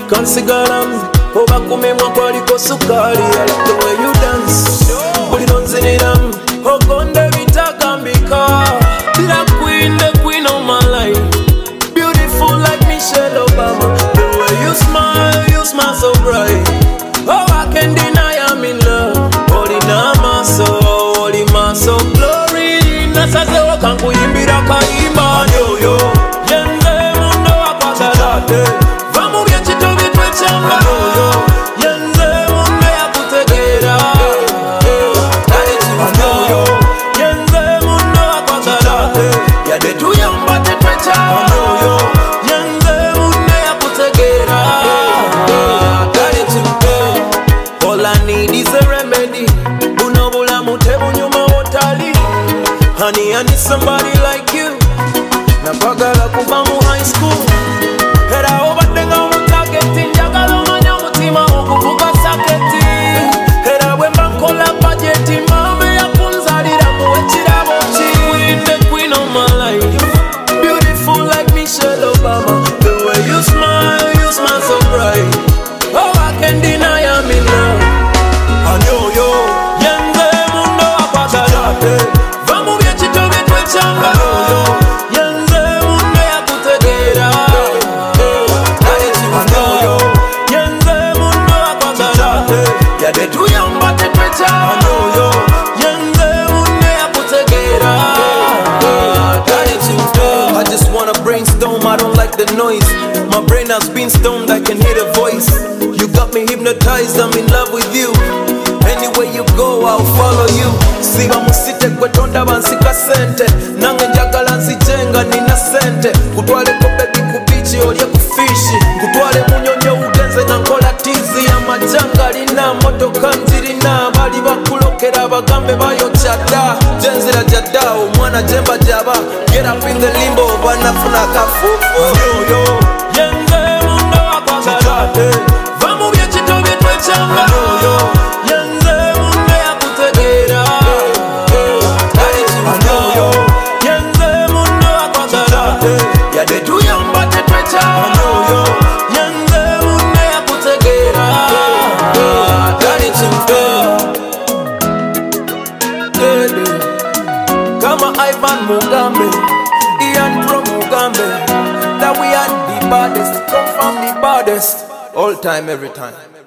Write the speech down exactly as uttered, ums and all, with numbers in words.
kansigalam oba kumemwa kwaliko sukali. I like the way you dance, buli nonziniram ogonde bitagambika. The queen, the queen of my life, beautiful like Michelle Obama. The way you smile, you smile so bright. Oh, I can't deny I'm in love. Holy nama so, holy ma so glory. Nasaze wakankuyimbira kayimba yo yo. Yenze mundo wakwagala. Vamu byechito bitwechanga yo yo. Yenze mundo yakutegera. Yo yenze mundo wakwagala. Yade tuyamba tetwechanga yo yo. Yenze mundo yakutegera. All I need is a remedy. Bunobula mutebu nyuma wotali. Honey, I need somebody like you. Napagala kuva mu high school. Era obadenga mutageti. Njagala omanya mutima okuvuga saketi. Era bwemba nkola budgeti. Mame yakunzalira muwe kirabo ki. Queen, the queen of my life, beautiful like Michelle Obama. The way you smile, you smile so bright. Oh, I can't deny I'm in love. Yo yo, yenze mundo wakwagala. Vamu byechito bitwechanga yo yo. Yenze mundo yakutegera. Yo yo, yenze mundo wakwagala. Yade tuyamba tetwechanga yo yo. Yenze mundo yakutegera. I just wanna brainstorm, I don't like the noise. My brain has been stoned, I can hear the voice. You got me hypnotized, I'm in love with you. Anywhere you go, I'll follow you. Siba musite kwetonda bansika sente. Nange njagala nzijenga nina sente. Kutwale ko baby ku beach olye ku fish. Kutwale munyonyo ugenze na nkola tizi ya majanga lina motoka nzirina. Bali bakulokera bagambe bayochada. Jenzira jada omwana jemba jaba. Get up in the limbo banafuna kafufu. Yo yo, yenze mundo wakwagala. Vamu byechito bitwechanga yo yo. Yade tuyamba tetwechanga yo yo. Yenze mundo yakutegera. Dani chimpe kama Ivan Mugambe, Ian Pro Mugambe. That we are the baddest, come from the baddest. All time, every time.